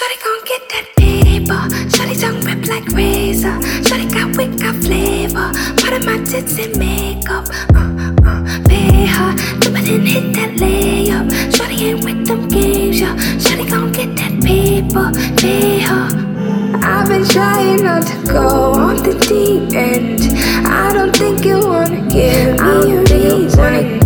Shawty gon' get that paper. Shawty tongue whip like razor. Shawty got wit, got flavor. Part of my tits and makeup. Pay her, jump it and hit that layup. Shawty ain't with them games, yo. Shawty gon' get that paper. Pay her. I've been trying not to go off the deep end. I don't think you wanna give me a reason.